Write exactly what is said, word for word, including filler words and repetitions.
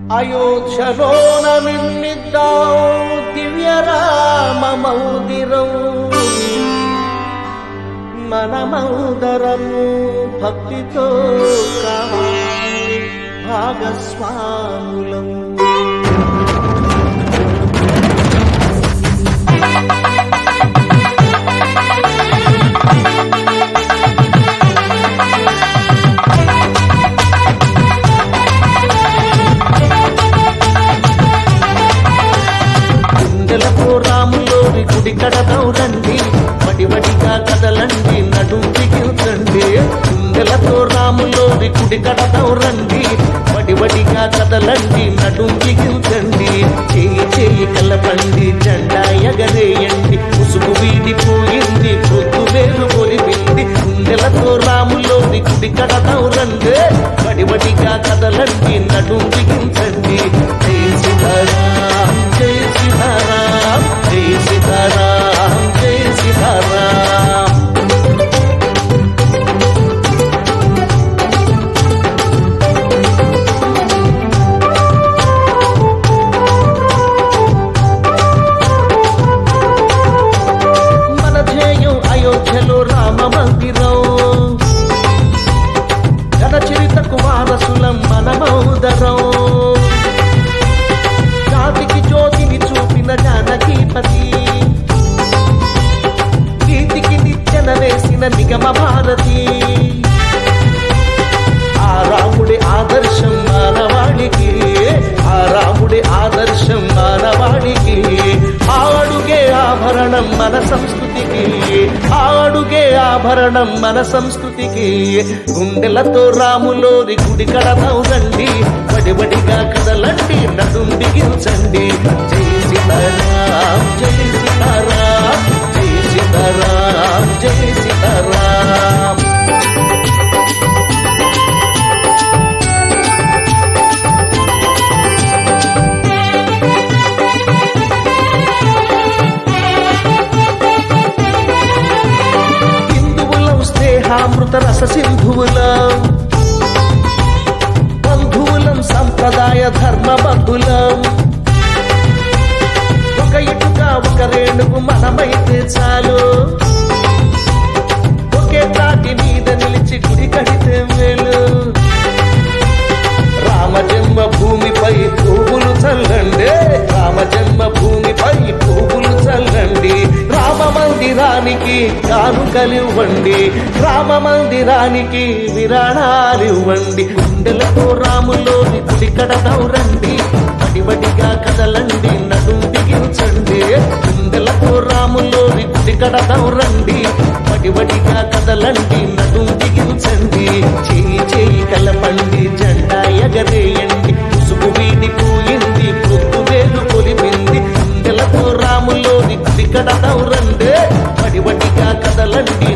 అయోధ్యలోన నిర్మిద్దాం దివ్య రామ మందిరం, మనమందరము భక్తితో కావాలి భాగస్వాములం. రాములోని గుడి కడదాం రండి, వడివడిగా కదలండి నడుం బిగించండి. కుండలతో రాములోని గుడి కడదాం రండి, వడివడిగా కదలండి నడుం బిగించండి. చేయి చేయి కలపండి జెండా ఎగరేయండి, ముసుగు వీడిపోయింది పొద్దు వేరు పొలిపింది. కుండలతో రాములోని గుడి కడదాం రండి, వడివడిగా కదలండి నడుం బిగించండి. జై సీతారాం జై సీతారాం జై సీతారాం జై సీతారాం. మన ధ్యేయం అయోధ్యలో రామ మందిరం, జన చరితకు వారసులం మనమౌదరం. జాతికి జ్యోతిని చూపిన జానకీపతి, గీతికి నిచ్చెన వేసిన నిగమ భారతి. ఆ రాముడి ఆదర్శం మానవాళికి, ఆ రాముడి ఆదర్శం మానవాళికి. ఆడుగే ఆభరణం మన సంస్కృతికి, ఆడుగే ఆభరణం మన సంస్కృతికి. గుండెలతో రాములోని గుడి కడదాం రండి, వడివడిగా కదలండి నడుం బిగించండి. జై సీతారాం జై సీతారాం జై సీతారాం జై సీతారాం. స్నేహామృత రస సింధువులం, బంధువులం సంప్రదాయ ధర్మ బంధులం. ఒక ఇటుక ఒక రేణుకు మనమైతే చాలు, ఒకే తాటి మీద నిలిచి గుడి కడితే మేలు. రామ జన్మ భూమిపై పువ్వులు చల్లండి, రామ జన్మ భూమిపై పువ్వులు చల్లండి. రామ మందిరానికి కానుకలివ్వండి, రామ మందిరానికి విరాళాలివ్వండి. గుండెలతో రాములోని గుడి కడదాం రండి, వడివడిగా కదలండి నడుం బిగించండి. గుండెలతో రాములోని గుడి కడదాం రండి, వడివడిగా కదలండి నడుం బిగించండి. చేయి చేయి కలపండి జెండా ఎగరేయండి, ముసుగు వీడిపోయింది పొద్దు వేలు పొలిపింది. గుండెలతో రాములోని గుడి కడదాం రండి, వడివడిగా కదలండి